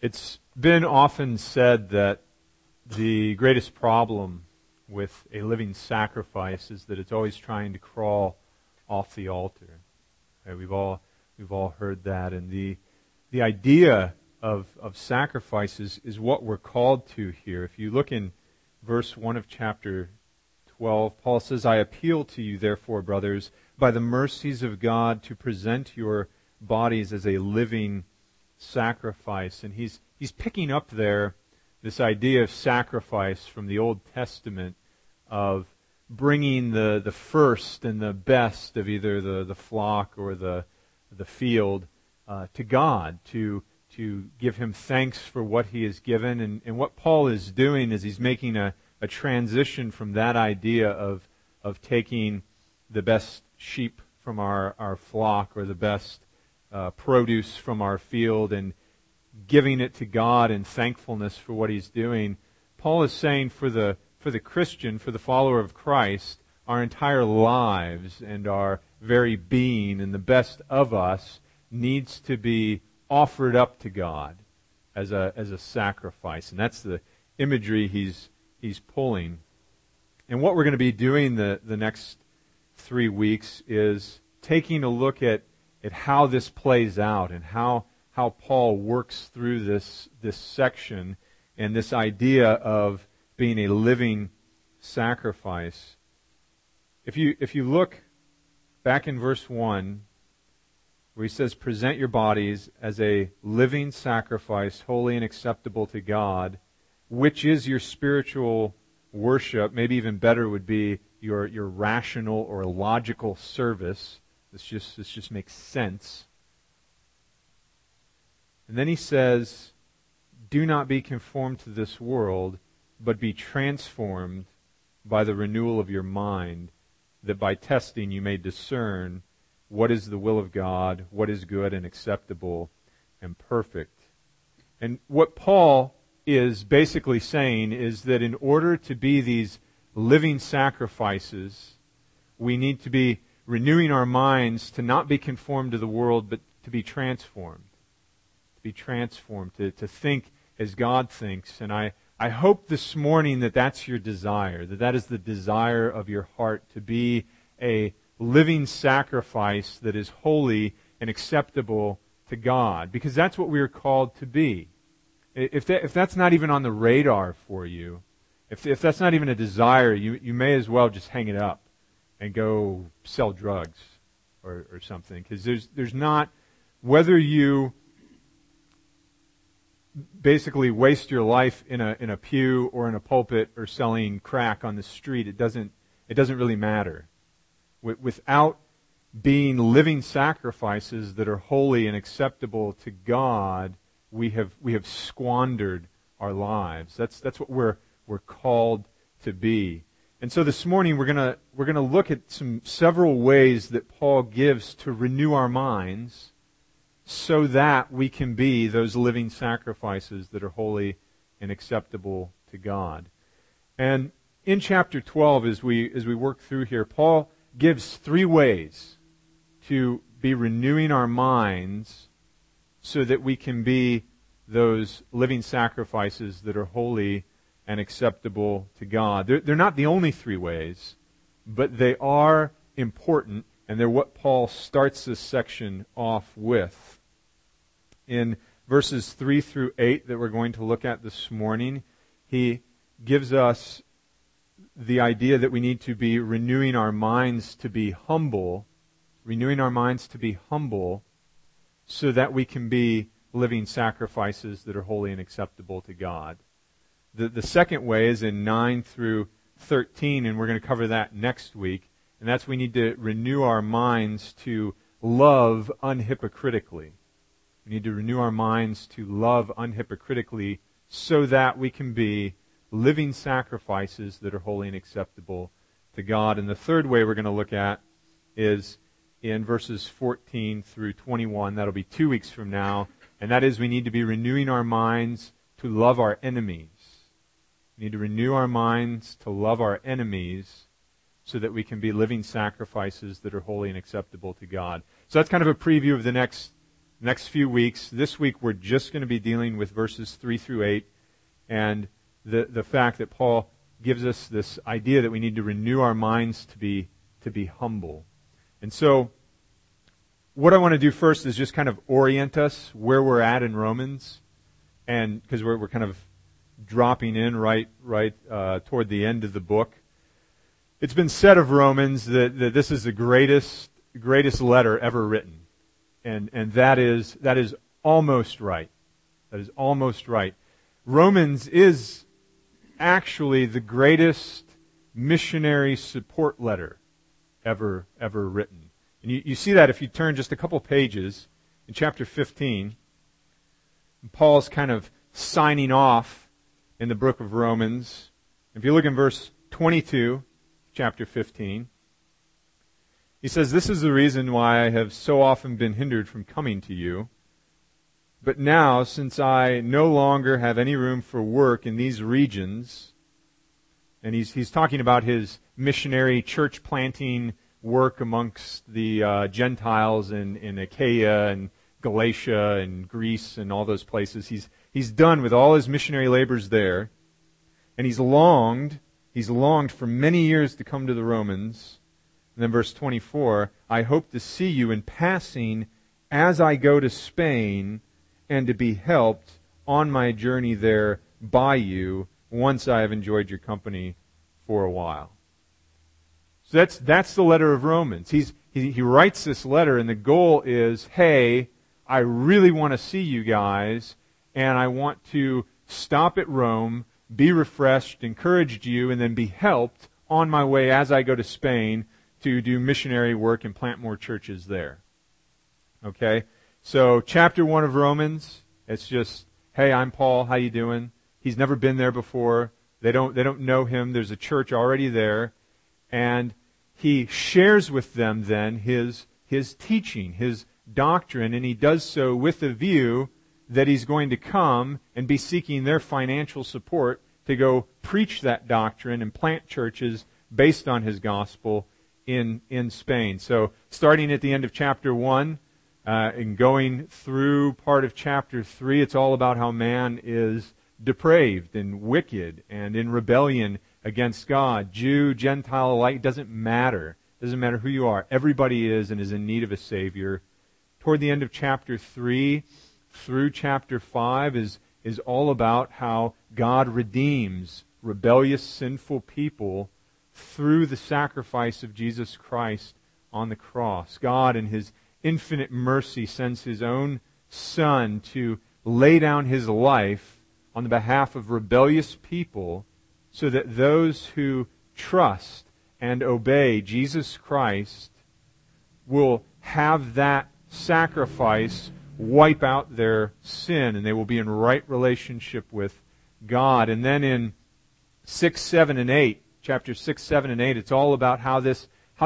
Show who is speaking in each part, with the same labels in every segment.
Speaker 1: It's been often said that the greatest problem with a living sacrifice is that it's always trying to crawl off the altar. Okay, we've all heard that, and the idea of sacrifice is what we're called to here. If you look in verse 1 of chapter 12, Paul says, "I appeal to you, therefore, brothers, by the mercies of God, to present your bodies as a living sacrifice." And he's picking up there this idea of sacrifice from the Old Testament, of bringing the first and the best of either the flock or the field to God, to give Him thanks for what He has given. And what Paul is doing is he's making a transition from that idea of taking the best sheep from our flock or the best produce from our field and giving it to God in thankfulness for what He's doing. Paul is saying for the Christian, for the follower of Christ, our entire lives and our very being and the best of us needs to be offered up to God as a sacrifice. And that's the imagery he's pulling. And what we're going to be doing the next 3 weeks is taking a look at how this plays out and how Paul works through this section and this idea of being a living sacrifice. If you look back in verse 1, where he says, "Present your bodies as a living sacrifice, holy and acceptable to God, which is your spiritual worship," maybe even better would be your rational or logical service. This just makes sense. And then he says, "Do not be conformed to this world, but be transformed by the renewal of your mind, that by testing you may discern what is the will of God, what is good and acceptable and perfect." And what Paul is basically saying is that in order to be these living sacrifices, we need to be renewing our minds to not be conformed to the world, but to be transformed. To be transformed, to think as God thinks. And I hope this morning that that's your desire, that is the desire of your heart, to be a living sacrifice that is holy and acceptable to God, because that's what we are called to be. If that's not even on the radar for you, if that's not even a desire, you may as well just hang it up and go sell drugs or something, because there's not, whether you basically waste your life in a pew or in a pulpit or selling crack on the street, it doesn't really matter. Without being living sacrifices that are holy and acceptable to God, we have squandered our lives. That's what we're called to be. And so this morning we're gonna look at several ways that Paul gives to renew our minds, so that we can be those living sacrifices that are holy and acceptable to God. And in chapter 12, as we work through here, Paul gives 3 ways to be renewing our minds so that we can be those living sacrifices that are holy and acceptable to God. They're not the only 3 ways, but they are important, and they're what Paul starts this section off with. In verses 3 through 8 that we're going to look at this morning, he gives us the idea that we need to be renewing our minds to be humble, so that we can be living sacrifices that are holy and acceptable to God. The second way is in 9 through 13, and we're going to cover that next week, and that's we need to renew our minds to love unhypocritically. We need to renew our minds to love unhypocritically so that we can be living sacrifices that are holy and acceptable to God. And the third way we're going to look at is in verses 14 through 21. That'll be 2 weeks from now. And that is we need to be renewing our minds to love our enemies. We need to renew our minds to love our enemies so that we can be living sacrifices that are holy and acceptable to God. So that's kind of a preview of the next next few weeks. This week we're just going to be dealing with verses 3 through 8 and the fact that Paul gives us this idea that we need to renew our minds to be humble. And so what I want to do first is just kind of orient us where we're at in Romans, and because we're kind of dropping in right toward the end of the book. It's been said of Romans that this is the greatest letter ever written. And that is almost right. That is almost right. Romans is actually the greatest missionary support letter ever written. And you see that if you turn just a couple pages in chapter 15. Paul's kind of signing off in the book of Romans. If you look in verse 22, chapter 15, he says, "This is the reason why I have so often been hindered from coming to you. But now, since I no longer have any room for work in these regions," and he's talking about his missionary church planting work amongst the Gentiles in Achaia and Galatia and Greece and all those places. He's done with all his missionary labors there, and he's longed for many years to come to the Romans. And then verse 24, "I hope to see you in passing as I go to Spain, and to be helped on my journey there by you once I have enjoyed your company for a while." So that's the letter of Romans. He writes this letter, and the goal is, hey, I really want to see you guys, and I want to stop at Rome, be refreshed, encouraged you, and then be helped on my way as I go to Spain to do missionary work and plant more churches there. Okay? So chapter 1 of Romans, it's just, hey, I'm Paul, how you doing? He's never been there before. They don't know him. There's a church already there. And he shares with them then his teaching, his doctrine, and he does so with a view that he's going to come and be seeking their financial support to go preach that doctrine and plant churches based on his gospel in Spain. So starting at the end of chapter 1 and going through part of chapter 3, it's all about how man is depraved and wicked and in rebellion against God. Jew, Gentile alike, doesn't matter. Doesn't matter who you are. Everybody is and is in need of a Savior. Toward the end of chapter 3 through chapter 5 is all about how God redeems rebellious, sinful people through the sacrifice of Jesus Christ on the cross. God, in His infinite mercy, sends His own Son to lay down His life on the behalf of rebellious people so that those who trust and obey Jesus Christ will have that sacrifice wipe out their sin, and they will be in right relationship with God. And then in 6, 7, and 8, chapters 6, 7, and 8, it's all about how this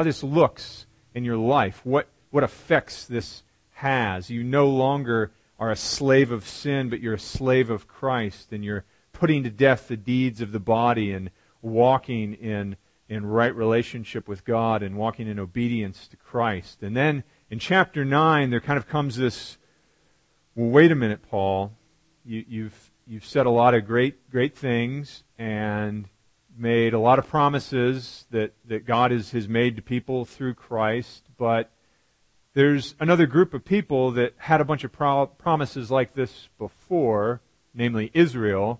Speaker 1: looks in your life, what effects this has. You no longer are a slave of sin, but you're a slave of Christ, and you're putting to death the deeds of the body and walking in right relationship with God and walking in obedience to Christ. And then in chapter 9, there kind of comes this, well, wait a minute, Paul. You've said a lot of great things and made a lot of promises that God has made to people through Christ, but there's another group of people that had a bunch of promises like this before, namely Israel,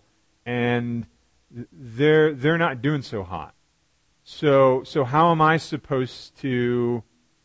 Speaker 1: and they're not doing so hot. So how am I supposed to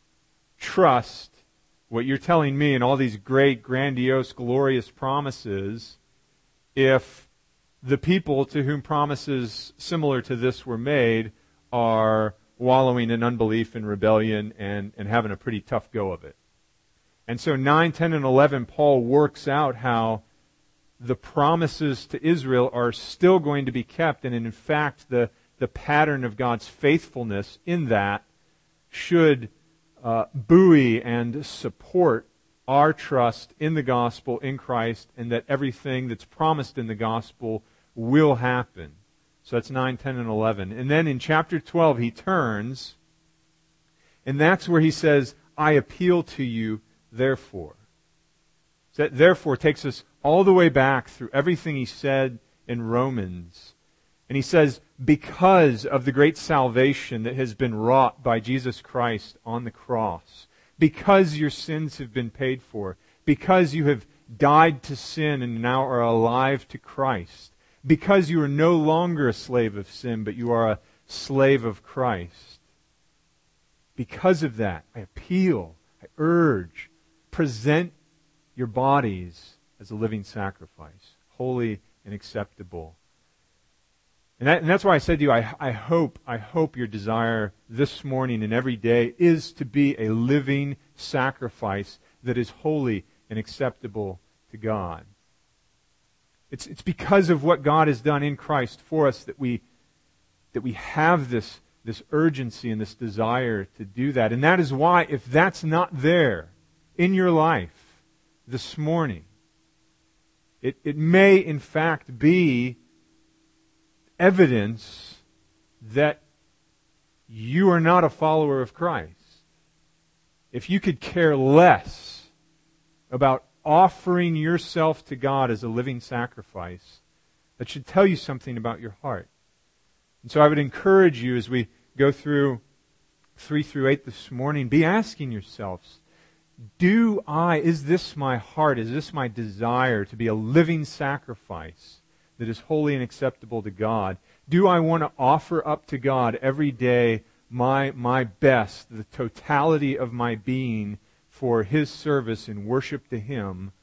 Speaker 1: trust what you're telling me and all these great, grandiose, glorious promises if the people to whom promises similar to this were made are wallowing in unbelief and rebellion and having a pretty tough go of it? And so 9, 10, and 11, Paul works out how the promises to Israel are still going to be kept, and in fact the pattern of God's faithfulness in that should buoy and support our trust in the gospel, in Christ, and that everything that's promised in the gospel will happen. So that's 9, 10, and 11. And then in chapter 12 he turns, and that's where he says, I appeal to you therefore. So that therefore takes us all the way back through everything he said in Romans. And he says, because of the great salvation that has been wrought by Jesus Christ on the cross, because your sins have been paid for, because you have died to sin and now are alive to Christ, because you are no longer a slave of sin, but you are a slave of Christ. Because of that, I appeal, I urge, present your bodies as a living sacrifice, holy and acceptable. And that's why I said to you, I hope your desire this morning and every day is to be a living sacrifice that is holy and acceptable to God. It's because of what God has done in Christ for us that we have this urgency and this desire to do that. And that is why, if that's not there in your life this morning, it may in fact be evidence that you are not a follower of Christ. If you could care less about offering yourself to God as a living sacrifice, that should tell you something about your heart. And so I would encourage you as we go through 3 through 8 this morning, be asking yourselves, is this my heart, is this my desire to be a living sacrifice that is holy and acceptable to God? Do I want to offer up to God every day my best, the totality of my being for His service and worship to Him?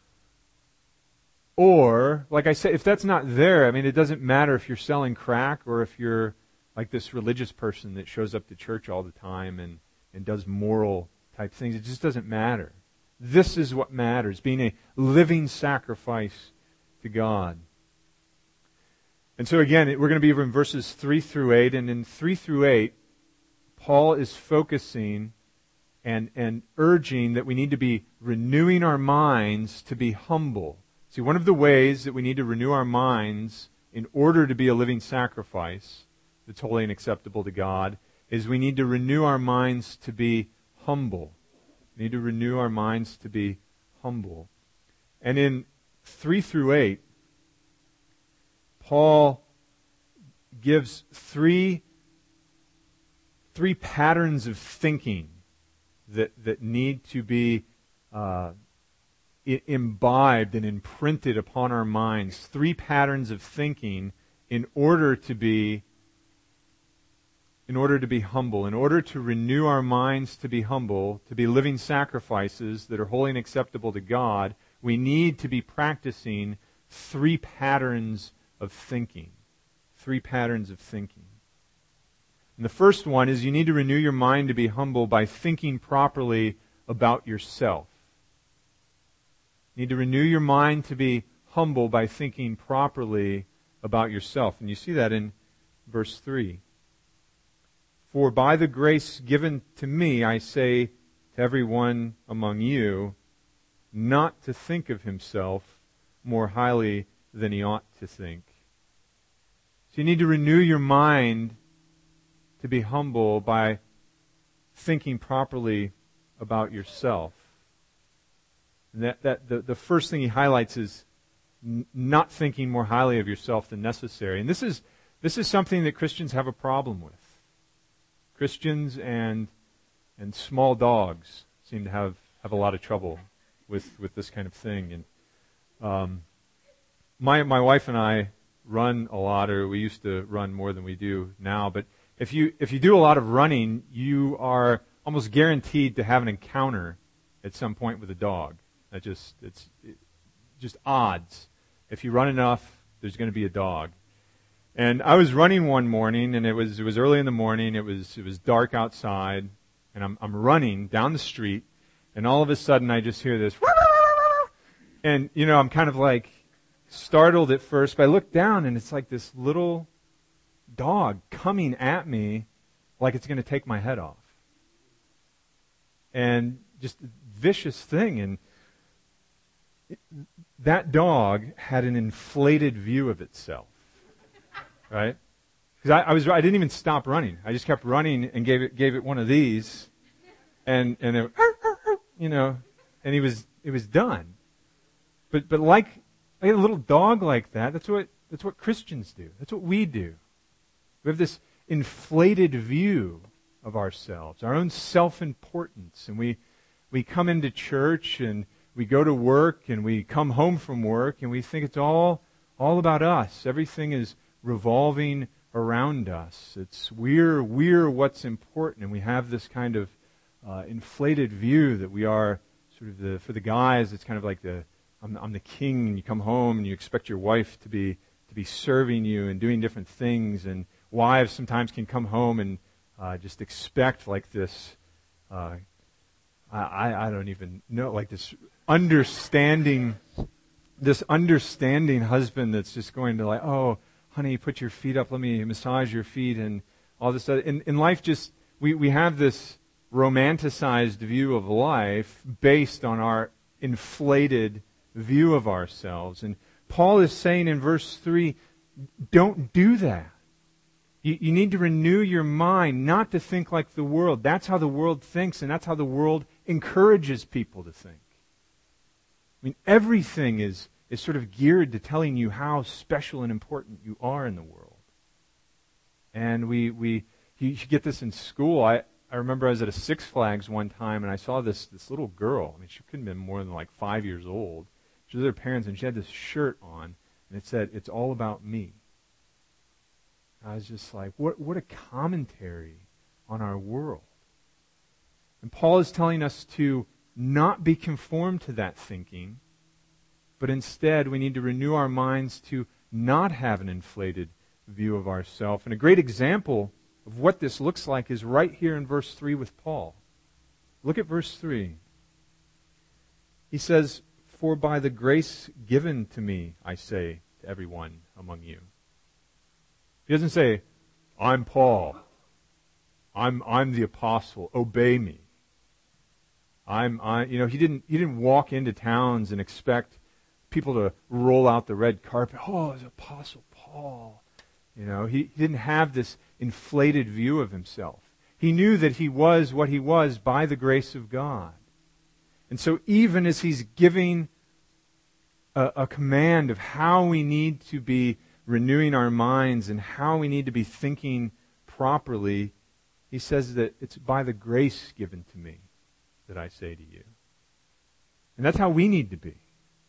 Speaker 1: Or, like I said, if that's not there, it doesn't matter if you're selling crack or if you're like this religious person that shows up to church all the time and does moral type things. It just doesn't matter. This is what matters, being a living sacrifice to God. And so again, we're going to be in verses 3 through 8, and in 3 through 8, Paul is focusing and urging that we need to be renewing our minds to be humble. See, one of the ways that we need to renew our minds in order to be a living sacrifice that's holy and acceptable to God is we need to renew our minds to be humble. We need to renew our minds to be humble. And in 3 through 8, Paul gives three patterns of thinking that need to be imbibed and imprinted upon our minds. 3 patterns of thinking in order to be humble, in order to renew our minds to be humble, to be living sacrifices that are holy and acceptable to God. We need to be practicing 3 patterns of thinking. 3 patterns of thinking. And the first one is you need to renew your mind to be humble by thinking properly about yourself. You need to renew your mind to be humble by thinking properly about yourself. And you see that in verse 3. For by the grace given to me, I say to everyone among you, not to think of himself more highly than he ought to think. So you need to renew your mind to be humble by thinking properly about yourself. And the first thing he highlights is not thinking more highly of yourself than necessary. And this is something that Christians have a problem with. Christians and small dogs seem to have a lot of trouble with this kind of thing. And my wife and I run a lot, or we used to run more than we do now. But if you do a lot of running, you are almost guaranteed to have an encounter at some point with a dog. It's just odds. If you run enough, there's going to be a dog. And I was running one morning, and it was early in the morning. It was dark outside, and I'm running down the street, and all of a sudden I just hear this, and I'm kind of like startled at first, but I look down, and it's like this little dog coming at me like it's going to take my head off. And just a vicious thing. And that dog had an inflated view of itself. Right? Because I didn't even stop running. I just kept running and gave it one of these, and it, and it was done. But like a little dog like that, that's what Christians do. That's what we do. We have this inflated view of ourselves, our own self-importance, and we come into church and we go to work and we come home from work and we think it's all about us. Everything is revolving around us. It's we're what's important, and we have this kind of inflated view that we are sort of for the guys. It's kind of like I'm the king, and you come home and you expect your wife to be serving you and doing different things, and wives sometimes can come home and just expect like this. I don't even know, like this understanding husband that's just going to like, oh, honey, put your feet up, let me massage your feet, and all this stuff. In life, just we have this romanticized view of life based on our inflated view of ourselves. And Paul is saying in verse 3, don't do that. You need to renew your mind, not to think like the world. That's how the world thinks, and that's how the world encourages people to think. I mean, everything is sort of geared to telling you how special and important you are in the world. And you get this in school. I remember I was at a Six Flags one time, and I saw this little girl. I mean, she couldn't have been more than like 5 years old. She was with her parents, and she had this shirt on, and it said, "It's all about me." I was just like, what a commentary on our world. And Paul is telling us to not be conformed to that thinking, but instead we need to renew our minds to not have an inflated view of ourselves. And a great example of what this looks like is right here in verse 3 with Paul. Look at verse 3. He says, "For by the grace given to me, I say to everyone among you." He doesn't say, "I'm Paul. I'm the apostle. Obey me." He didn't walk into towns and expect people to roll out the red carpet. "Oh, it's Apostle Paul." He didn't have this inflated view of himself. He knew that he was what he was by the grace of God. And so even as he's giving a command of how we need to be renewing our minds and how we need to be thinking properly, he says that it's by the grace given to me that I say to you. And that's how we need to be.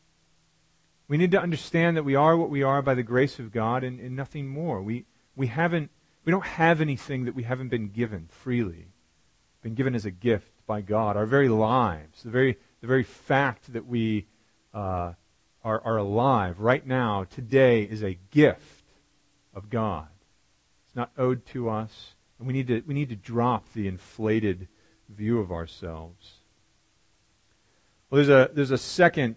Speaker 1: We need to understand that we are what we are by the grace of God and nothing more. We don't have anything that we haven't been given freely, been given as a gift by God. Our very lives, the very fact that we are alive right now, today, is a gift of God. It's not owed to us, and we need to drop the inflated view of ourselves. Well, there's a second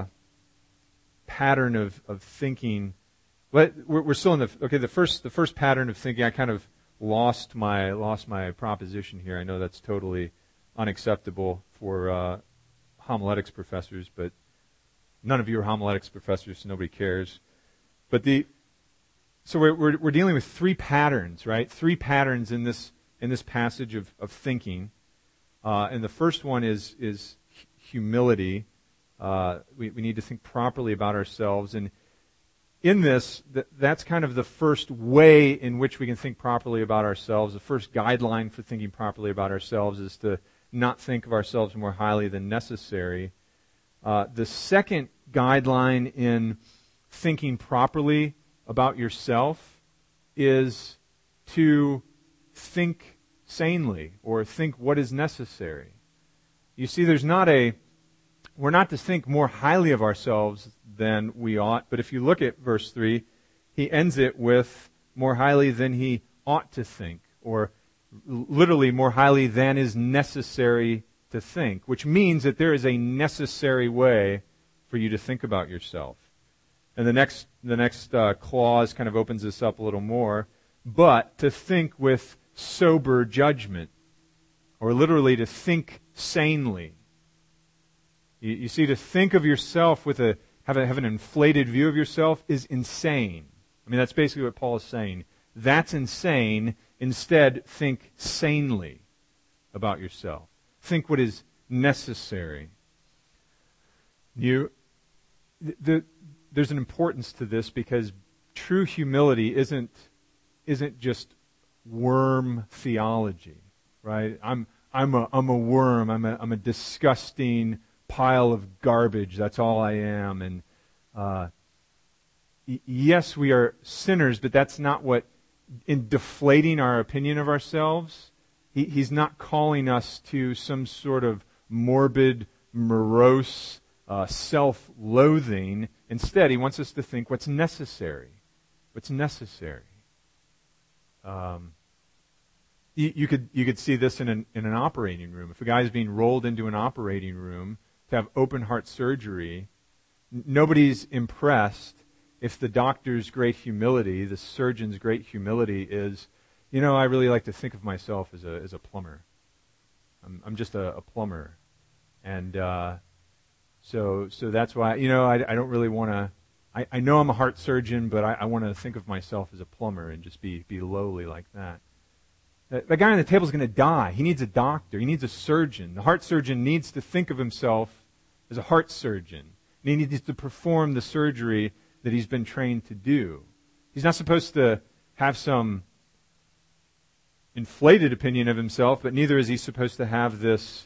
Speaker 1: pattern of thinking. We're still in the first pattern of thinking. I kind of lost my proposition here. I know that's totally unacceptable for homiletics professors, but none of you are homiletics professors, so nobody cares. But so we're dealing with three patterns, right? Three patterns in this passage of thinking, and the first one is humility. We need to think properly about ourselves, and in this, that's kind of the first way in which we can think properly about ourselves. The first guideline for thinking properly about ourselves is to not think of ourselves more highly than necessary. The second guideline in thinking properly about yourself is to think sanely, or think what is necessary. You see, we're not to think more highly of ourselves than we ought, but if you look at verse 3, he ends it with more highly than he ought to think, or literally more highly than is necessary to think, which means that there is a necessary way for you to think about yourself. And the next clause kind of opens this up a little more, but to think with sober judgment, or literally to think sanely. You see, to think of yourself have an inflated view of yourself is insane. I mean, that's basically what Paul is saying. That's insane. Instead, think sanely about yourself. Think what is necessary. there's an importance to this because true humility isn't just worm theology, right? I'm a worm. I'm a disgusting pile of garbage. That's all I am. And yes, we are sinners, but that's not what. In deflating our opinion of ourselves, he's not calling us to some sort of morbid, morose self-loathing. Instead, he wants us to think what's necessary. What's necessary. You could see this in an operating room. If a guy is being rolled into an operating room to have open heart surgery, nobody's impressed if the doctor's great humility, the surgeon's great humility is, I really like to think of myself as a plumber. I'm just a plumber, and so that's why I don't really want to. I know I'm a heart surgeon, but I want to think of myself as a plumber and just be lowly like that. The guy on the table is going to die. He needs a doctor. He needs a surgeon. The heart surgeon needs to think of himself as a heart surgeon. And he needs to perform the surgery that he's been trained to do. He's not supposed to have some inflated opinion of himself, but neither is he supposed to have this,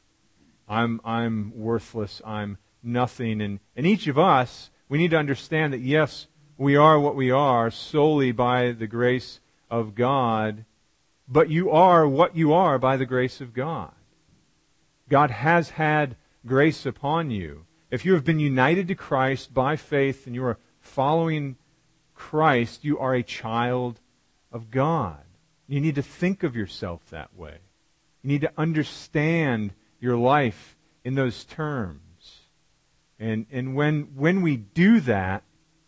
Speaker 1: I'm worthless, I'm nothing. And each of us, we need to understand that yes, we are what we are solely by the grace of God, but you are what you are by the grace of God. God has had grace upon you. If you have been united to Christ by faith and you are following Christ, you are a child of God. You need to think of yourself that way. You need to understand your life in those terms. And when we do that,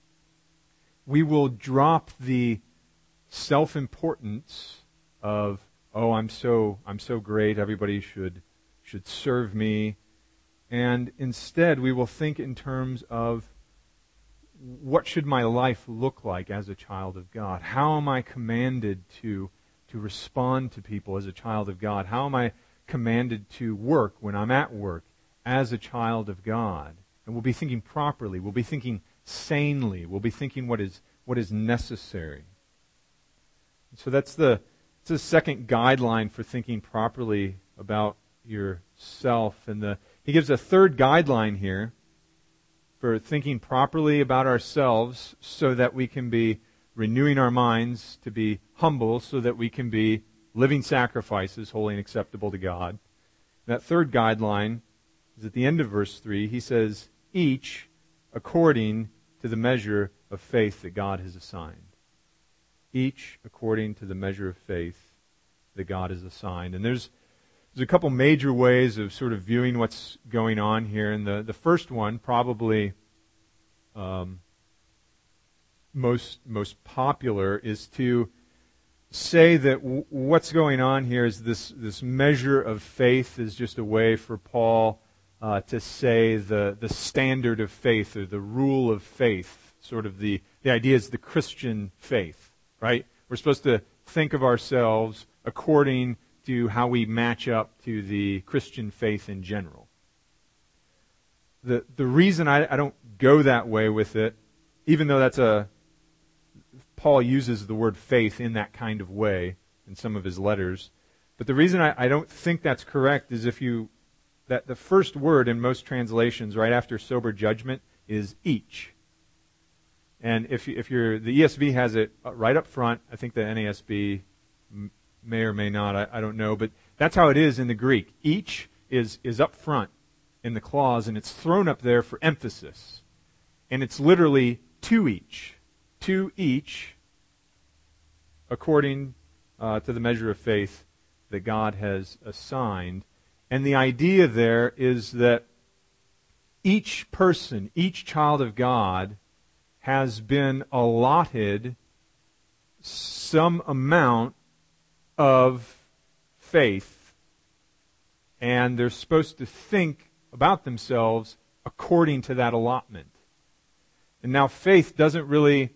Speaker 1: we will drop the self-importance of, I'm so great, everybody should serve me. And instead we will think in terms of, what should my life look like as a child of God? How am I commanded to respond to people as a child of God? How am I commanded to work when I'm at work as a child of God? And we'll be thinking properly. We'll be thinking sanely. We'll be thinking what is necessary. So that's the second guideline for thinking properly about yourself. And he gives a third guideline here for thinking properly about ourselves so that we can be renewing our minds to be humble, so that we can be living sacrifices, holy and acceptable to God. That third guideline is at the end of verse 3. He says, each according to the measure of faith that God has assigned. Each according to the measure of faith that God has assigned. And there's a couple major ways of sort of viewing what's going on here. And the first one, probably most popular, is to say that what's going on here is this measure of faith is just a way for Paul to say the standard of faith or the rule of faith. Sort of the idea is the Christian faith, right? We're supposed to think of ourselves according to how we match up to the Christian faith in general. The reason I don't go that way with it, even though Paul uses the word faith in that kind of way in some of his letters, but the reason I don't think that's correct is that the first word in most translations right after sober judgment is each. And if the ESV has it right up front, I think the NASB may or may not, I don't know, but that's how it is in the Greek. Each is up front in the clause, and it's thrown up there for emphasis. And it's literally to each, according to the measure of faith that God has assigned. And the idea there is that each person, each child of God, has been allotted some amount of faith, and they're supposed to think about themselves according to that allotment. And now faith doesn't really...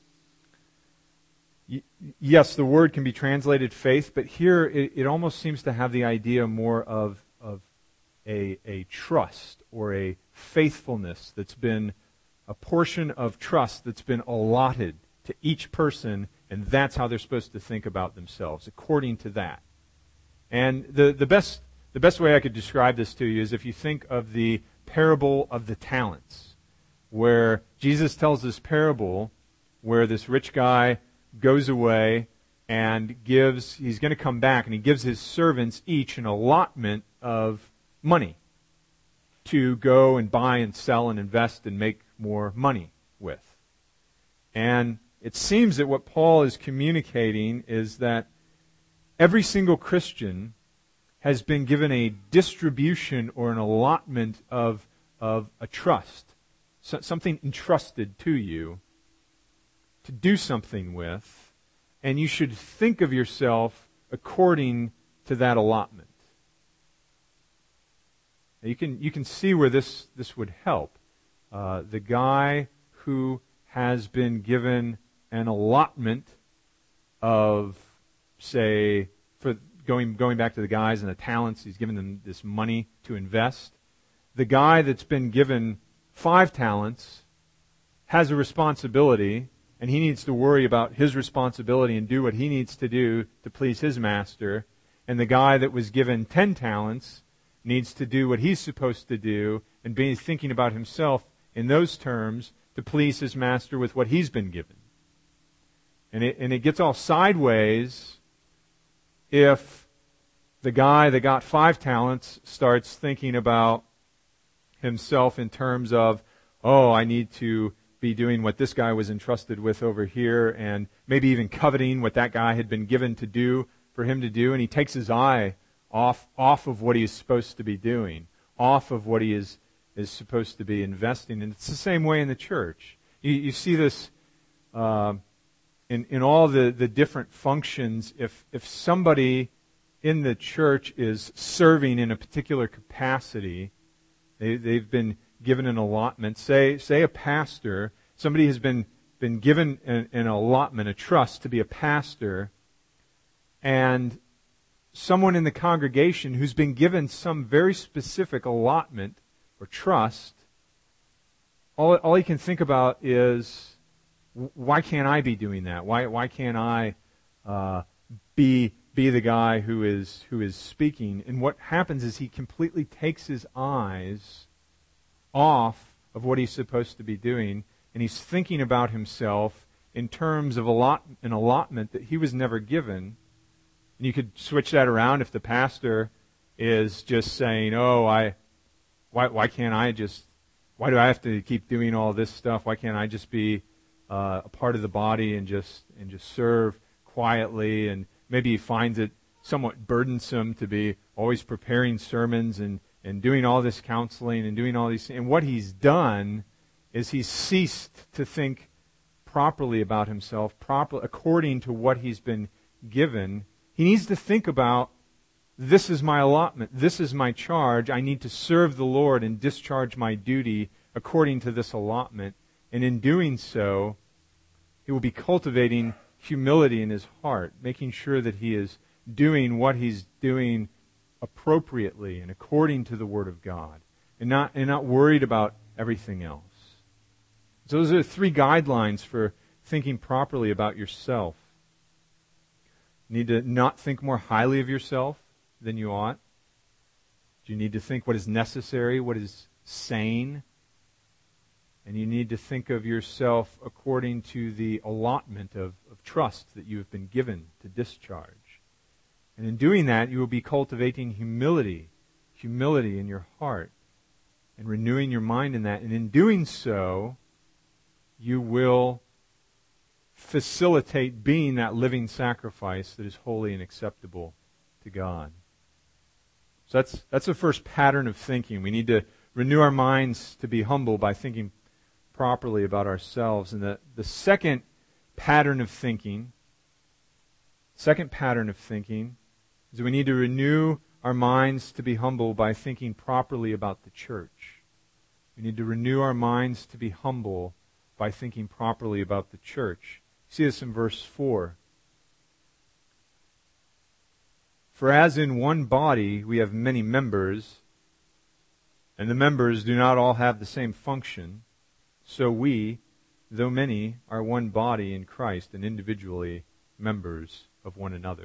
Speaker 1: Yes, the word can be translated faith, but here it almost seems to have the idea more of a trust or a faithfulness that's been a portion of trust that's been allotted to each person, and that's how they're supposed to think about themselves, according to that. And the best way I could describe this to you is if you think of the parable of the talents, where Jesus tells this parable where this rich guy goes away and he's going to come back, and he gives his servants each an allotment of money to go and buy and sell and invest and make more money with. And it seems that what Paul is communicating is that every single Christian has been given a distribution or an allotment of a trust, something entrusted to you to do something with, and you should think of yourself according to that allotment. Now you can see where this would help. The guy who has been given an allotment of, say, for going back to the guys and the talents, he's given them this money to invest. The guy that's been given 5 talents has a responsibility, and he needs to worry about his responsibility and do what he needs to do to please his master. And the guy that was given 10 talents needs to do what he's supposed to do and be thinking about himself in those terms to please his master with what he's been given. And it gets all sideways if the guy that got 5 talents starts thinking about himself in terms of, oh, I need to be doing what this guy was entrusted with over here, and maybe even coveting what that guy had been given to do for him to do, and he takes his eye off of what he is supposed to be doing, off of what he is supposed to be investing in. It's the same way in the church. You see this in all the different functions. If somebody in the church is serving in a particular capacity, they've been given an allotment. Say a pastor, somebody has been given an allotment, a trust to be a pastor, and someone in the congregation who's been given some very specific allotment or trust, all he can think about is, why can't I be doing that? Why can't I be the guy who is speaking? And what happens is he completely takes his eyes off of what he's supposed to be doing, and he's thinking about himself in terms of an allotment that he was never given. And you could switch that around if the pastor is just saying, oh, why can't I just, why do I have to keep doing all this stuff? Why can't I just be a part of the body and just serve quietly? And maybe he finds it somewhat burdensome to be always preparing sermons and doing all this counseling and doing all these things. And what he's done is he's ceased to think properly about himself, according to what he's been given. He needs to think about, this is my allotment, this is my charge, I need to serve the Lord and discharge my duty according to this allotment. And in doing so, he will be cultivating humility in his heart, making sure that he is doing what he's doing appropriately and according to the Word of God, and not worried about everything else. So those are 3 guidelines for thinking properly about yourself. You need to not think more highly of yourself than you ought. You need to think what is necessary, what is sane. And you need to think of yourself according to the allotment of trust that you have been given to discharge. And in doing that, you will be cultivating humility in your heart, and renewing your mind in that. And in doing so, you will facilitate being that living sacrifice that is holy and acceptable to God. So that's the first pattern of thinking. We need to renew our minds to be humble by thinking properly about ourselves. And the second pattern of thinking is we need to renew our minds to be humble by thinking properly about the church. We need to renew our minds to be humble by thinking properly about the church. See this in verse 4. For as in one body we have many members, and the members do not all have the same function, so we, though many, are one body in Christ and individually members of one another.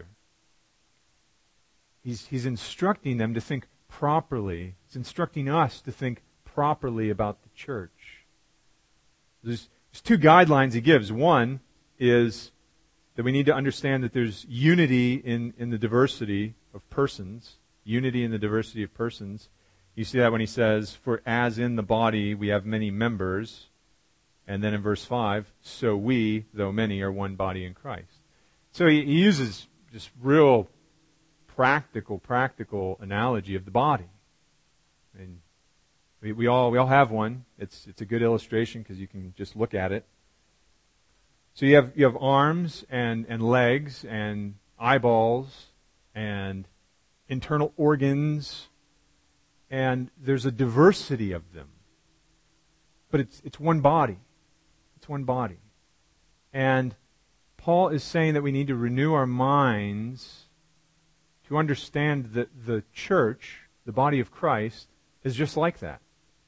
Speaker 1: He's instructing them to think properly. He's instructing us to think properly about the church. There's two guidelines he gives. One is that we need to understand that there's unity in the diversity of persons. Unity in the diversity of persons. You see that when he says, for as in the body we have many members. And then in verse 5, so we, though many, are one body in Christ. So he uses just real practical analogy of the body. And we all have one. It's a good illustration because you can just look at it. So you have arms and legs and eyeballs and internal organs, and there's a diversity of them. But it's one body. It's one body. And Paul is saying that we need to renew our minds to understand that the church, the body of Christ, is just like that.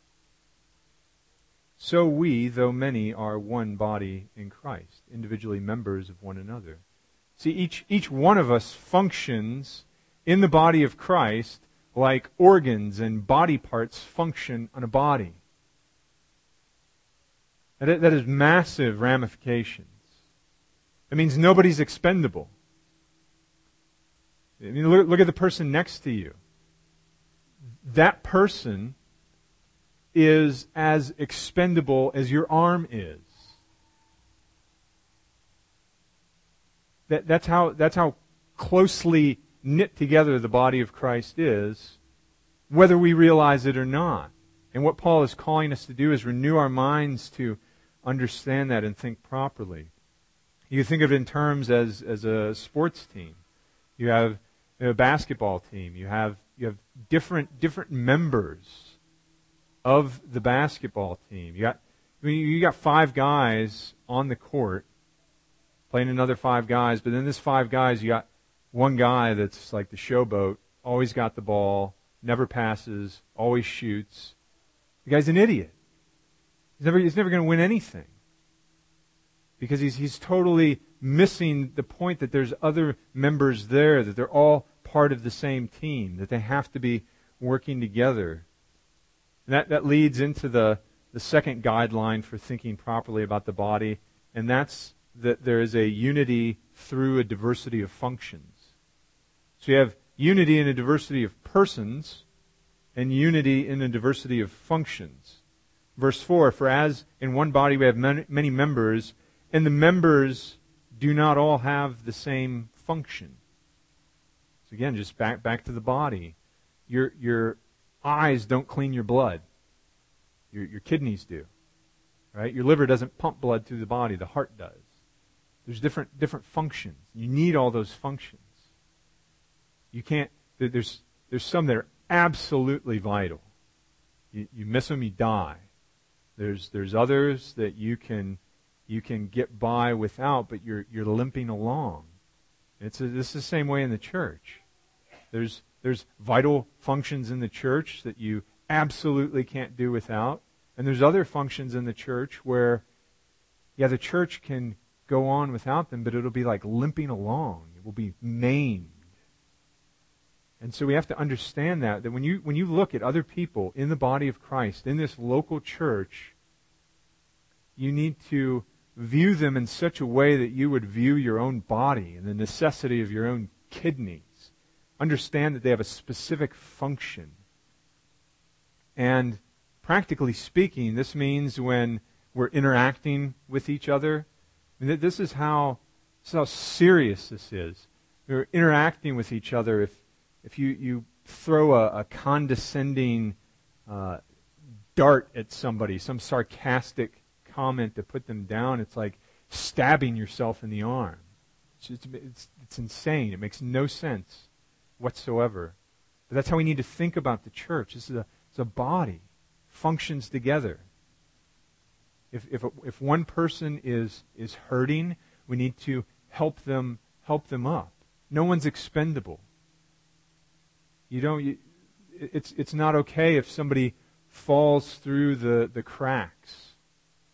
Speaker 1: So we, though many, are one body in Christ, individually members of one another. See, each one of us functions in the body of Christ like organs and body parts function on a body. That has massive ramifications. It means nobody's expendable. I mean, look at the person next to you. That person is as expendable as your arm is. That's how closely knit together the body of Christ is, whether we realize it or not. And what Paul is calling us to do is renew our minds to understand that and think properly. You think of it in terms as a sports team. You have a basketball team. You have different members of the basketball team. You got 5 guys on the court playing another 5 guys, but then this 5 guys, you got one guy that's like the showboat, always got the ball, never passes, always shoots. The guy's an idiot. He's never going to win anything. Because he's totally missing the point that there's other members there, that they're all part of the same team, that they have to be working together. And that leads into the second guideline for thinking properly about the body, and that's that there is a unity through a diversity of functions. So you have unity in a diversity of persons and unity in a diversity of functions. Verse 4, for as in one body we have many members, and the members do not all have the same function. So again, just back to the body. Your eyes don't clean your blood. Your kidneys do. Right? Your liver doesn't pump blood through the body. The heart does. There's different functions. You need all those functions. You can't. There's some that are absolutely vital. You miss them, you die. There's others that you can get by without, but you're limping along. This is the same way in the church. There's vital functions in the church that you absolutely can't do without, and there's other functions in the church where, the church can go on without them, but it'll be like limping along. It will be maimed. And so we have to understand that when you look at other people in the body of Christ, in this local church, you need to view them in such a way that you would view your own body and the necessity of your own kidneys. Understand that they have a specific function. And practically speaking, this means when we're interacting with each other, this is how serious this is. We're interacting with each other. If you throw a condescending dart at somebody, some sarcastic comment to put them down, it's like stabbing yourself in the arm. It's insane. It makes no sense whatsoever. But that's how we need to think about the church. It's a body, functions together. If one person is hurting, we need to help them up. No one's expendable. It's not okay if somebody falls through the cracks.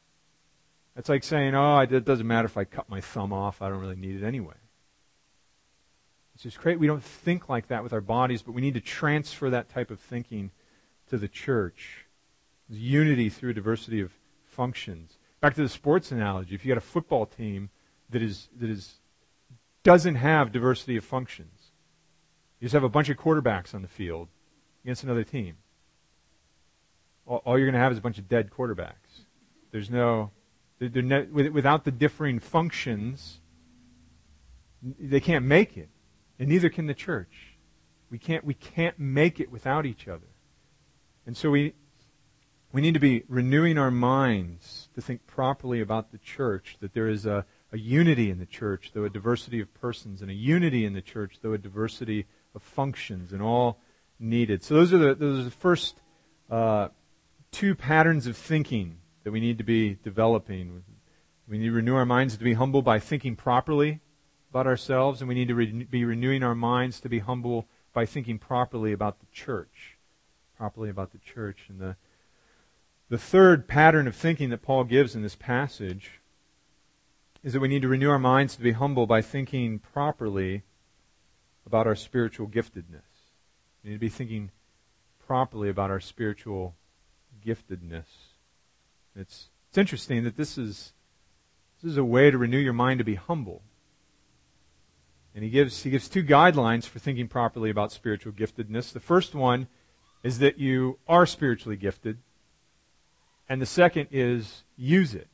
Speaker 1: It's like saying, oh, it doesn't matter if I cut my thumb off. I don't really need it anyway. It's just great. We don't think like that with our bodies, but we need to transfer that type of thinking to the church. There's unity through a diversity of functions. Back to the sports analogy. If you got a football team that doesn't have diversity of functions, you just have a bunch of quarterbacks on the field against another team. All you're going to have is a bunch of dead quarterbacks. There's without the differing functions, they can't make it, and neither can the church. We can't make it without each other, and so we need to be renewing our minds to think properly about the church. That there is a unity in the church, though a diversity of persons, and a unity in the church, though a diversity of functions, and all needed. So those are the first two patterns of thinking that we need to be developing. We need to renew our minds to be humble by thinking properly about ourselves, and we need to be renewing our minds to be humble by thinking properly about the church. And the third pattern of thinking that Paul gives in this passage is that we need to renew our minds to be humble by thinking properly about our spiritual giftedness. We need to be thinking properly about our spiritual giftedness. It's interesting that this is a way to renew your mind to be humble. And he gives two guidelines for thinking properly about spiritual giftedness. The first one is that you are spiritually gifted, and the second is use it.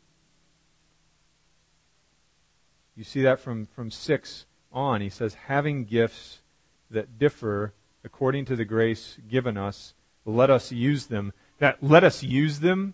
Speaker 1: You see that from 6 on. He says, having gifts that differ according to the grace given us, let us use them. That let us use them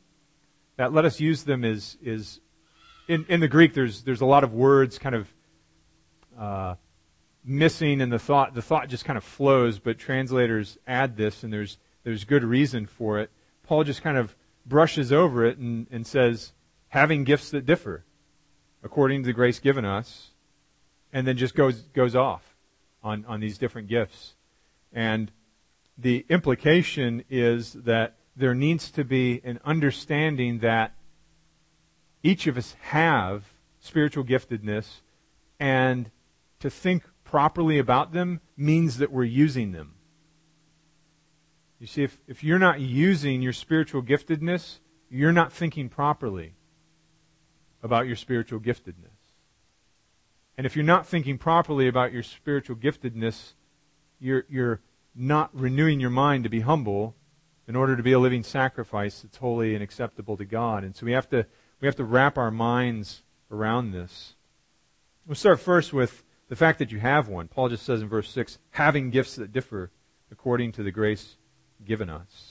Speaker 1: is in the Greek there's a lot of words kind of missing, and the thought just kind of flows, but translators add this, and there's good reason for it. Paul just kind of brushes over it and says, having gifts that differ according to the grace given us, and then just goes off on these different gifts. And the implication is that there needs to be an understanding that each of us have spiritual giftedness, and to think properly about them means that we're using them. You see, if you're not using your spiritual giftedness, you're not thinking properly about your spiritual giftedness. And if you're not thinking properly about your spiritual giftedness, you're not renewing your mind to be humble in order to be a living sacrifice that's holy and acceptable to God. And so we have to wrap our minds around this. We'll start first with the fact that you have one. Paul just says in verse 6, having gifts that differ according to the grace given us.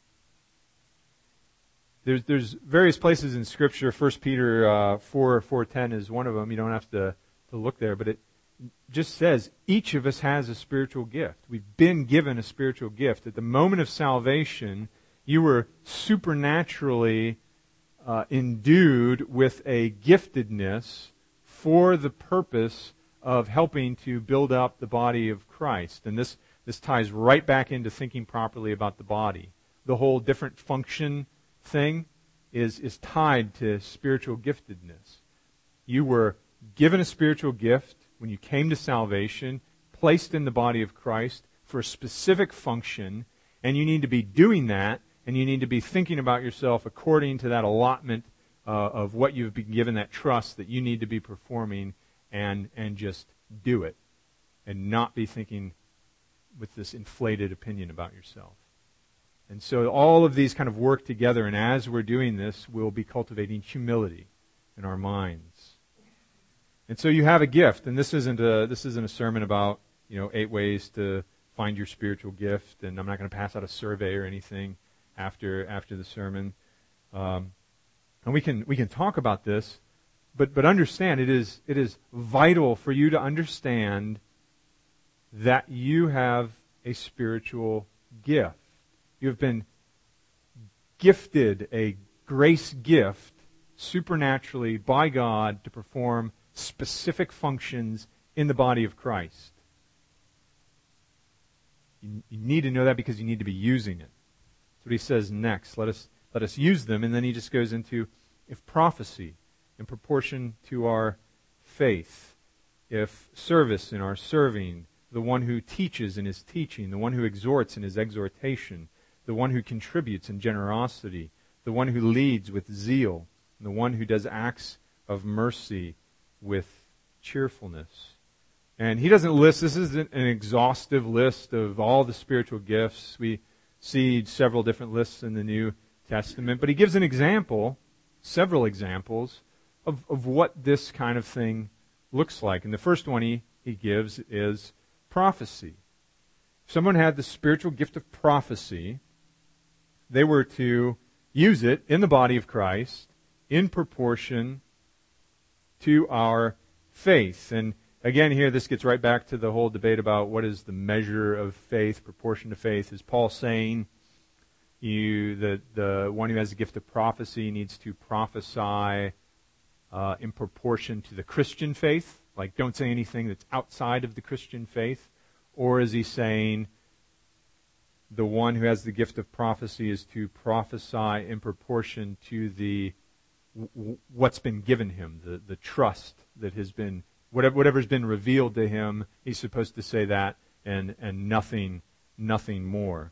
Speaker 1: There's various places in Scripture. 1 Peter 4:10 is one of them. You don't have to look there, but it just says each of us has a spiritual gift. We've been given a spiritual gift. At the moment of salvation, you were supernaturally endued with a giftedness for the purpose of helping to build up the body of Christ. And this ties right back into thinking properly about the body. The whole different function thing is tied to spiritual giftedness. You were given a spiritual gift when you came to salvation, placed in the body of Christ for a specific function, and you need to be doing that, and you need to be thinking about yourself according to that allotment of what you've been given, that trust that you need to be performing, and just do it, and not be thinking with this inflated opinion about yourself. And so all of these kind of work together, and as we're doing this, we'll be cultivating humility in our minds. And so you have a gift, and this isn't a sermon about 8 ways to find your spiritual gift, and I'm not going to pass out a survey or anything after the sermon. And we can talk about this, but understand it is vital for you to understand that you have a spiritual gift. You have been gifted a grace gift supernaturally by God to perform specific functions in the body of Christ. You need to know that because you need to be using it. That's what he says next. Let us use them, and then he just goes into if prophecy. in proportion to our faith. If service, in our serving. The one who teaches in his teaching. The one who exhorts in his exhortation. The one who contributes in generosity. The one who leads with zeal. And the one who does acts of mercy with cheerfulness. And he doesn't list, this isn't an exhaustive list of all the spiritual gifts. We see several different lists in the New Testament, but he gives an example, several examples, of what this kind of thing looks like. And the first one he gives is prophecy. If someone had the spiritual gift of prophecy, they were to use it in the body of Christ in proportion to our faith. And again, here, this gets right back to the whole debate about what is the measure of faith, proportion to faith. Is Paul saying the one who has the gift of prophecy needs to prophesy in proportion to the Christian faith? Like, don't say anything that's outside of the Christian faith? Or is he saying the one who has the gift of prophecy is to prophesy in proportion to the what's been given him, the trust that has been, whatever's been revealed to him, he's supposed to say that and nothing more.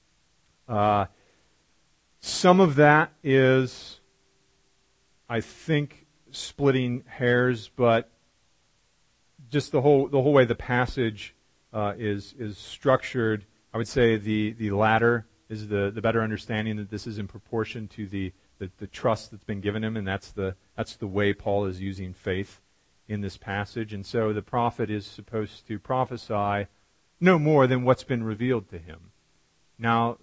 Speaker 1: Some of that is, I think, splitting hairs, but just the whole way the passage is structured, I would say the latter is the better understanding, that this is in proportion to the trust that's been given him, and that's the way Paul is using faith in this passage. And so the prophet is supposed to prophesy no more than what's been revealed to him. Now,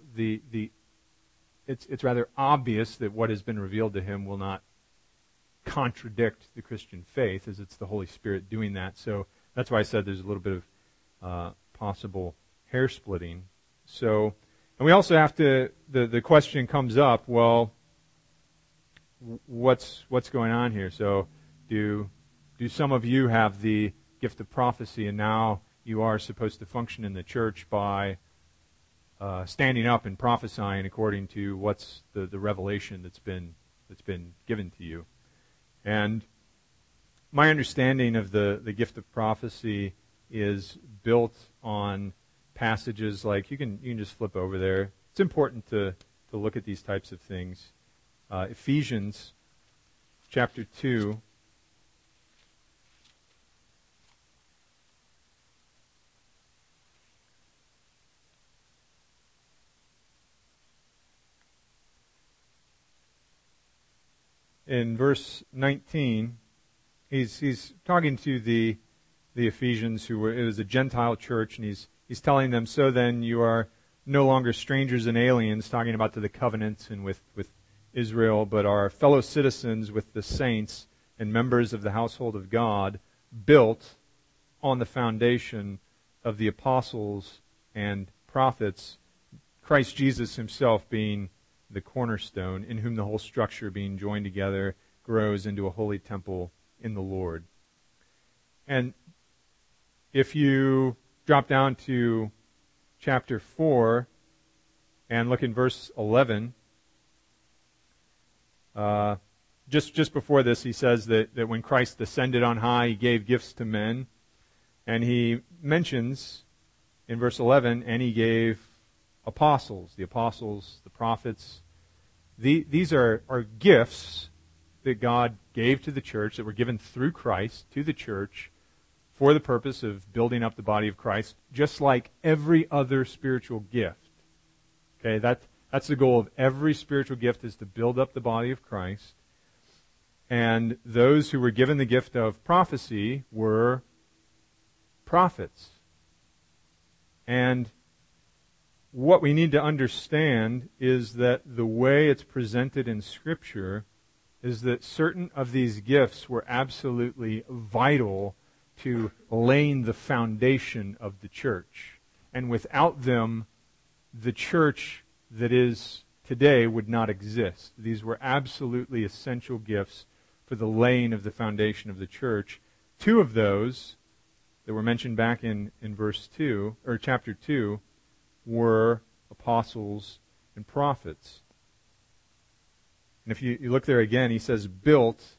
Speaker 1: it's rather obvious that what has been revealed to him will not contradict the Christian faith, as it's the Holy Spirit doing that. So that's why I said there's a little bit of possible hair splitting. So, and we also have to, the question comes up, well, what's going on here? So do some of you have the gift of prophecy, and now you are supposed to function in the church by standing up and prophesying according to what's the revelation that's been given to you? And my understanding of the gift of prophecy is built on passages like, you can just flip over there. It's important to look at these types of things. Ephesians chapter 2. In verse 19, he's talking to the Ephesians, it was a Gentile church, and he's telling them, so then you are no longer strangers and aliens, talking about to the covenant and with Israel, but are fellow citizens with the saints and members of the household of God, built on the foundation of the apostles and prophets, Christ Jesus himself being the cornerstone, in whom the whole structure, being joined together, grows into a holy temple in the Lord. And if you drop down to chapter 4 and look in verse 11, just before this, he says that when Christ ascended on high, he gave gifts to men. And he mentions in verse 11, and he gave apostles, the prophets. These are gifts that God gave to the church, that were given through Christ to the church for the purpose of building up the body of Christ, just like every other spiritual gift. Okay, that's the goal of every spiritual gift, is to build up the body of Christ. And those who were given the gift of prophecy were prophets. And what we need to understand is that the way it's presented in Scripture is that certain of these gifts were absolutely vital to laying the foundation of the church. And without them, the church that is today would not exist. These were absolutely essential gifts for the laying of the foundation of the church. Two of those that were mentioned back in verse 2, or chapter 2, were apostles and prophets. And if you look there again, he says built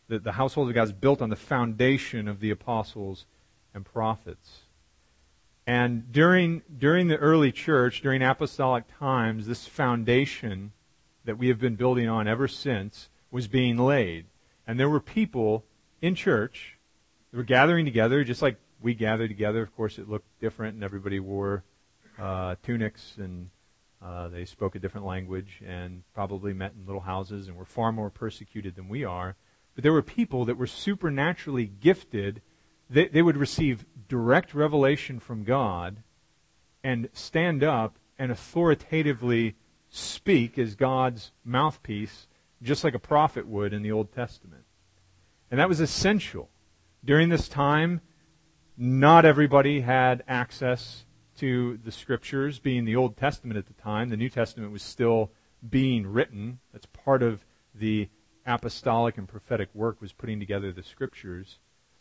Speaker 1: The household of God is built on the foundation of the apostles and prophets. And during the early church, during apostolic times, this foundation that we have been building on ever since was being laid. And there were people in church that were gathering together, just like we gather together. Of course, it looked different, and everybody wore tunics, and they spoke a different language, and probably met in little houses, and were far more persecuted than we are. But there were people that were supernaturally gifted. They would receive direct revelation from God and stand up and authoritatively speak as God's mouthpiece, just like a prophet would in the Old Testament. And that was essential. During this time, not everybody had access to the Scriptures, being the Old Testament at the time. The New Testament was still being written. That's part of the apostolic and prophetic work, was putting together the Scriptures.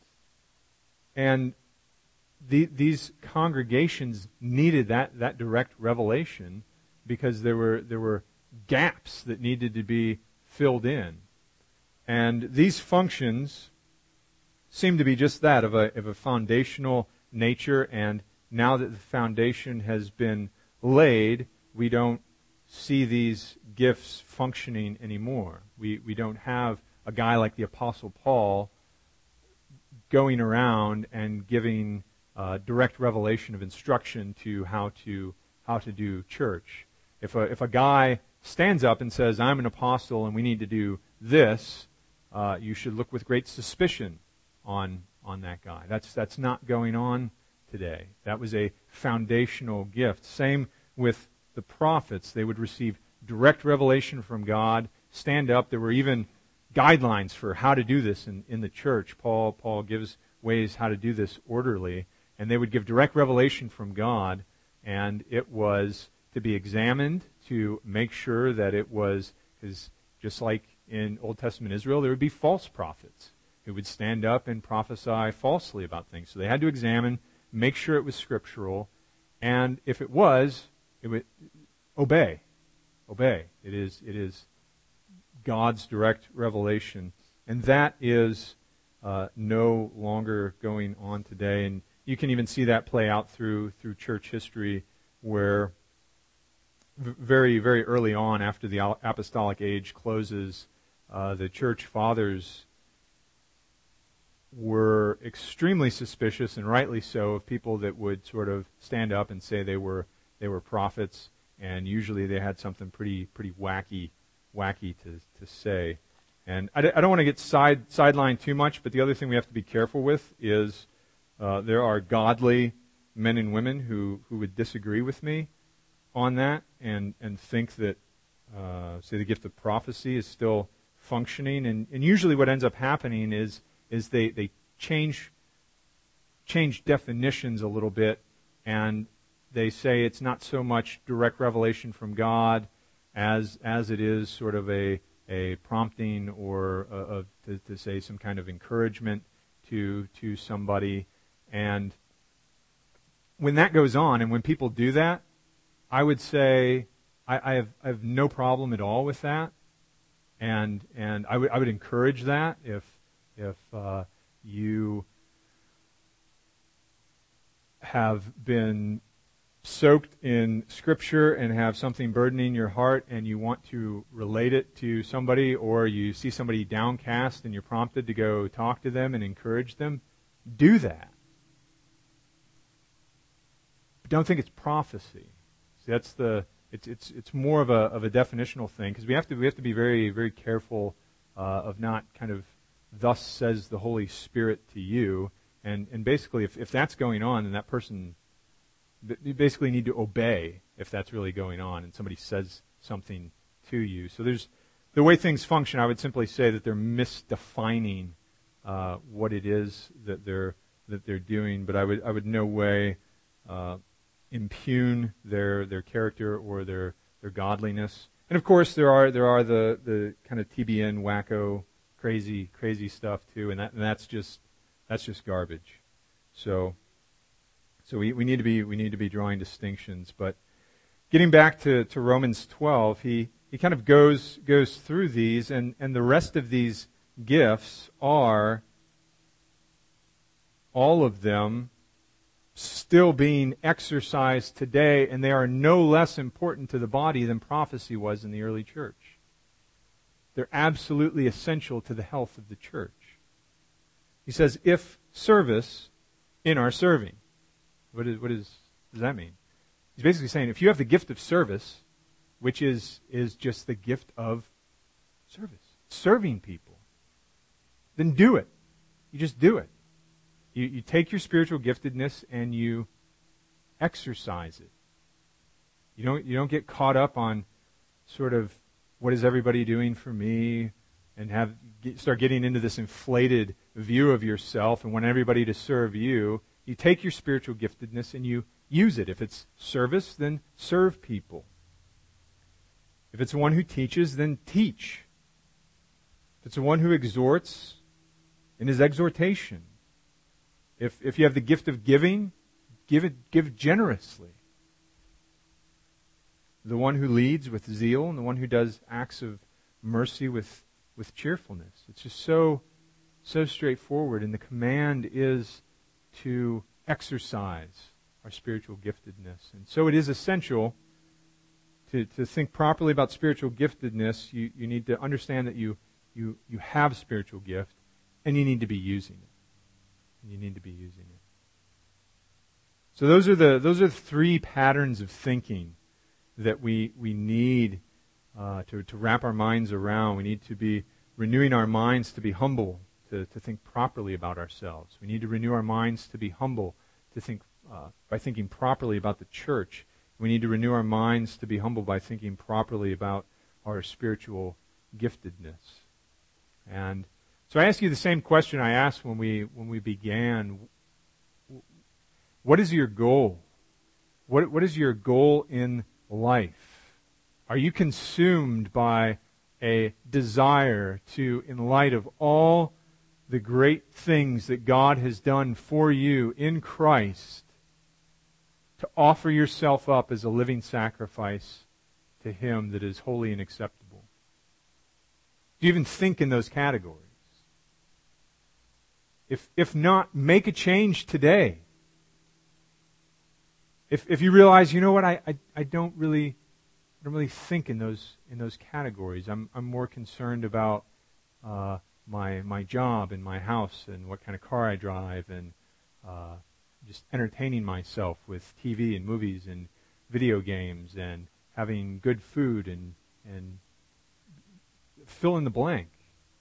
Speaker 1: And these congregations needed that direct revelation because there were gaps that needed to be filled in. And these functions seem to be just that, of a foundational nature. And now that the foundation has been laid, we don't see these gifts functioning anymore. We don't have a guy like the Apostle Paul going around and giving direct revelation of instruction to how to do church. If a guy stands up and says, "I'm an apostle and we need to do this," you should look with great suspicion on that guy. That's not going on today. That was a foundational gift. Same with the prophets. They would receive direct revelation from God, stand up. There were even guidelines for how to do this in the church. Paul gives ways how to do this orderly. And they would give direct revelation from God, and it was to be examined to make sure that it was, because just like in Old Testament Israel, there would be false prophets who would stand up and prophesy falsely about things. So they had to examine, make sure it was scriptural, and if it was, it would obey. Obey. It is God's direct revelation. And that is no longer going on today. And you can even see that play out through church history, where very, very early on, after the apostolic age closes, the church fathers were extremely suspicious, and rightly so, of people that would sort of stand up and say they were prophets, and usually they had something pretty wacky to say. And I don't want to get sidelined too much, but the other thing we have to be careful with is there are godly men and women who would disagree with me on that and think that, say, the gift of prophecy is still functioning. And usually what ends up happening is they change definitions a little bit, and they say it's not so much direct revelation from God as it is sort of a prompting or to say some kind of encouragement to somebody. And when that goes on, and when people do that, I would say I have no problem at all with that, and I would encourage that if you have been soaked in Scripture and have something burdening your heart and you want to relate it to somebody, or you see somebody downcast and you're prompted to go talk to them and encourage them, do that. But don't think it's prophecy. See, that's it's more of a definitional thing, because we have to be very, very careful of not kind of thus says the Holy Spirit to you, and basically if that's going on, then that person, you basically need to obey if that's really going on and somebody says something to you. So there's the way things function. I would simply say that they're misdefining what it is that they're doing, but I would no way impugn their character or their godliness. And of course there are the kind of TBN wacko crazy stuff too, and that's just garbage. So we need to be drawing distinctions. But getting back to Romans 12, he kind of goes through these, and the rest of these gifts are, all of them, still being exercised today, and they are no less important to the body than prophecy was in the early church. They're absolutely essential to the health of the church. He says, if service, in our serving. What does that mean? He's basically saying, if you have the gift of service, which is just the gift of service, serving people, then do it. You just do it. You take your spiritual giftedness and you exercise it. You don't get caught up on sort of what is everybody doing for me, and start getting into this inflated view of yourself and want everybody to serve you. You take your spiritual giftedness and you use it. If it's service, then serve people. If it's one who teaches, then teach. If it's one who exhorts, in his exhortation. If you have the gift of giving, give generously. The one who leads with zeal and the one who does acts of mercy with cheerfulness. It's just so straightforward, and the command is to exercise our spiritual giftedness. And so it is essential to think properly about spiritual giftedness. You need to understand that you have spiritual gift, and you need to be using it. You need to be using it. So those are the three patterns of thinking that we need to wrap our minds around. We need to be renewing our minds to be humble, to think properly about ourselves. We need to renew our minds to be humble, to think by thinking properly about the church. We need to renew our minds to be humble by thinking properly about our spiritual giftedness. And so I ask you the same question I asked when we began. What is your goal? What is your goal in life? Are you consumed by a desire to, in light of all the great things that God has done for you in Christ, to offer yourself up as a living sacrifice to Him that is holy and acceptable? Do you even think in those categories? If not, make a change today. If you realize, you know what, I don't really think in those categories. I'm more concerned about my job and my house and what kind of car I drive and just entertaining myself with TV and movies and video games and having good food and fill in the blank.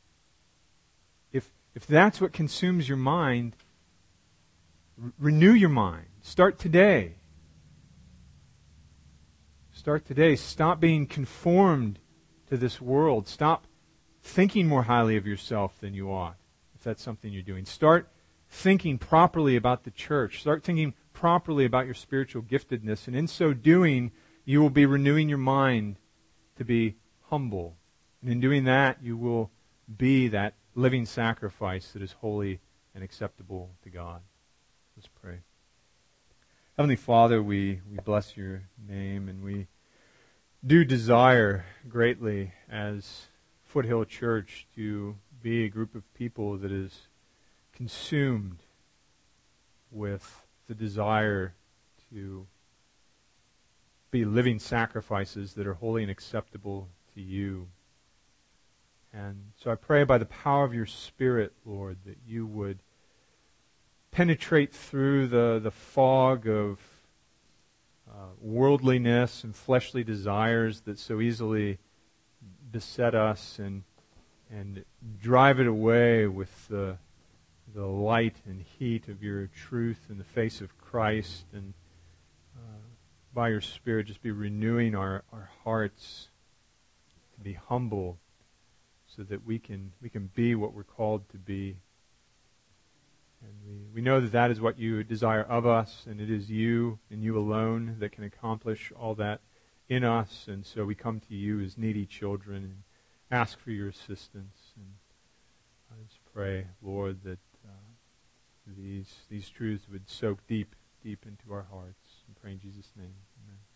Speaker 1: If that's what consumes your mind, renew your mind. Start today. Start today. Stop being conformed to this world. Stop thinking more highly of yourself than you ought, if that's something you're doing. Start thinking properly about the church. Start thinking properly about your spiritual giftedness. And in so doing, you will be renewing your mind to be humble. And in doing that, you will be that living sacrifice that is holy and acceptable to God. Let's pray. Heavenly Father, we bless your name, and we do desire greatly as Foothill Church to be a group of people that is consumed with the desire to be living sacrifices that are holy and acceptable to you. And so I pray by the power of your Spirit, Lord, that you would penetrate through the fog of worldliness and fleshly desires that so easily beset us, and drive it away with the light and heat of your truth in the face of Christ, and by your Spirit just be renewing our hearts to be humble, so that we can be what we're called to be. And we know that is what you desire of us, and it is you and you alone that can accomplish all that in us. And so we come to you as needy children and ask for your assistance. And I just pray, Lord, that these truths would soak deep into our hearts. And pray in Jesus' name. Amen.